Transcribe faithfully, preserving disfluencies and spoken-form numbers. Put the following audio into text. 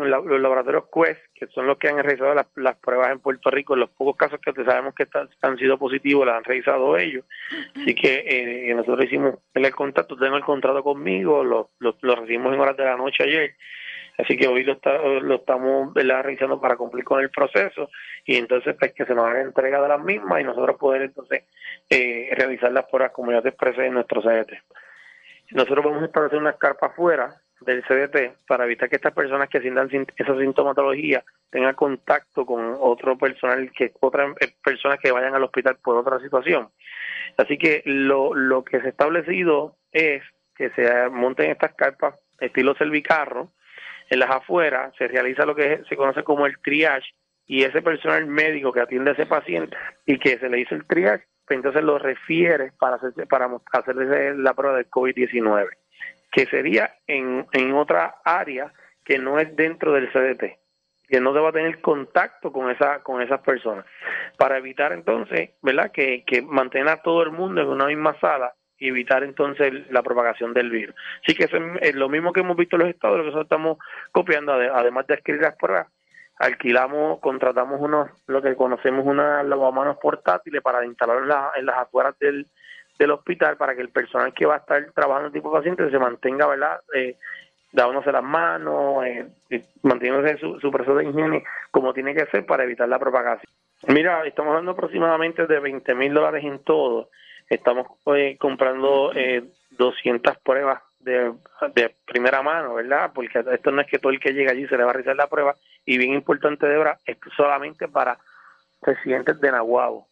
los laboratorios Quest, que son los que han realizado las, las pruebas en Puerto Rico, en los pocos casos que sabemos que están, han sido positivos, las han realizado ellos. Así que eh, nosotros hicimos el contacto, tengo el contrato conmigo, lo, lo, lo recibimos en horas de la noche ayer. Así que hoy lo, está, lo estamos, ¿verdad?, revisando para cumplir con el proceso y entonces pues que se nos haga entrega de las mismas y nosotros poder entonces eh, realizar las pruebas como ya te expresé en nuestro C D T. Nosotros vamos a establecer unas carpas fuera del C D T para evitar que estas personas que sientan esa sintomatología tengan contacto con otro personal, que otras personas que vayan al hospital por otra situación. Así que lo, lo que se ha establecido es que se monten estas carpas estilo servicarro. En las afueras se realiza lo que se conoce como el triage y ese personal médico que atiende a ese paciente y que se le hizo el triage, pues entonces lo refiere para hacerse, para hacerle la prueba del COVID diecinueve, que sería en, en otra área que no es dentro del C D T, que no deba tener contacto con esa con esas personas, para evitar entonces, ¿verdad?, que, que mantener a todo el mundo en una misma sala y evitar entonces la propagación del virus. Así que eso es lo mismo que hemos visto en los estados, lo que nosotros estamos copiando, además de adquirir las pruebas, alquilamos, contratamos unos, lo que conocemos unas lavamanos portátiles para instalar en, la, en las afueras del, del hospital para que el personal que va a estar trabajando en tipo de paciente se mantenga, ¿verdad?, eh, dándose las manos, eh, manteniéndose su, su proceso de higiene como tiene que ser para evitar la propagación. Mira, estamos hablando aproximadamente de veinte mil dólares en todo. Estamos eh, comprando eh, doscientas pruebas de, de primera mano, ¿verdad? Porque esto no es que todo el que llega allí se le va a realizar la prueba. Y bien importante, Débora, es solamente para residentes de Naguabo.